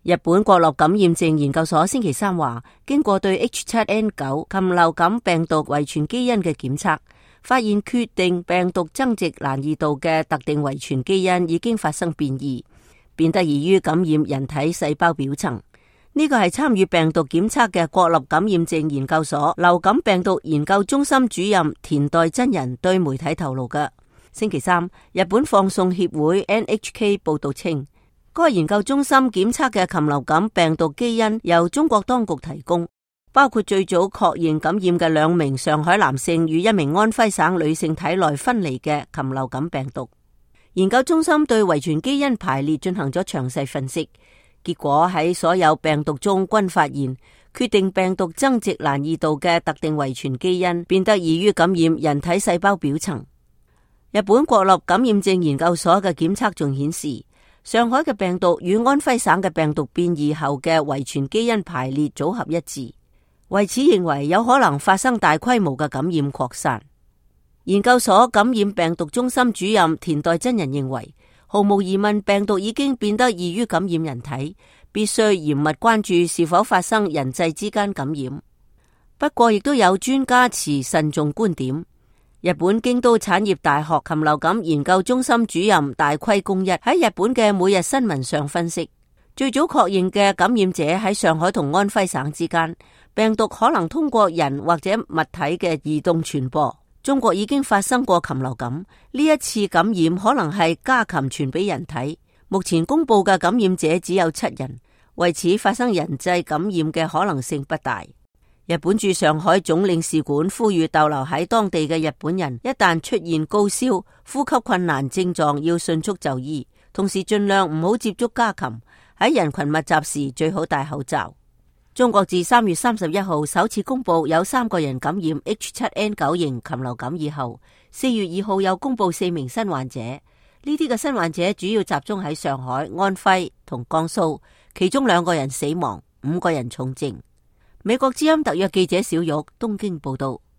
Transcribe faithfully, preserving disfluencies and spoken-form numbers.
日本國立感染症研究所星期三話，經過對 H 七 N 九 禽流感病毒遺傳基因嘅檢測，發現決定病毒增殖難易度嘅特定遺傳基因已經發生變異，變得易於感染人體細胞表層。呢個係參與病毒檢測嘅國立感染症研究所流感病毒研究中心主任田代真人對媒體透露嘅。星期三，日本放送協會 N H K 報道稱，該研究中心檢測嘅禽流感病毒基因由中國當局提供，包括最早確認感染嘅兩名上海男性與一名安徽省女性體內分離嘅禽流感病毒。研究中心對遺傳基因排列進行咗詳細分析，結果喺所有病毒中均發現決定病毒增殖難易度嘅特定遺傳基因變得易於感染人體細胞表層。日本國立感染症研究所嘅檢測仲顯示，上海嘅病毒與安徽省嘅病毒變異後嘅遺傳基因排列組合一致，為此認為有可能發生大規模嘅感染擴散。研究所感染病毒中心主任田代真人認為，毫無疑問病毒已經變得易於感染人體，必須嚴密關注是否發生人際之間感染。不過亦都有專家持慎重觀點。日本京都產業大學禽流感研究中心主任大龜公一喺日本嘅每日新聞上分析，最早確認嘅感染者喺上海同安徽省之間，病毒可能通過人或者物體嘅移動傳播。中國已經發生過禽流感，呢一次感染可能係家禽傳俾人體。目前公布嘅感染者只有七人，為此發生人際感染嘅可能性不大。日本駐上海總領事館呼籲逗留喺當地嘅日本人，一旦出現高燒、呼吸困難症狀，要迅速就醫，同時盡量唔好接觸家禽，喺人群密集時最好戴口罩。中國自三月三十一號首次公布有三個人感染 H 七 N 九 型禽流感以後，四月二號又公布四名新患者。呢啲嘅新患者主要集中喺上海、安徽同江蘇，其中兩個人死亡，五個人重症。美國之音特約記者小玉東京報道。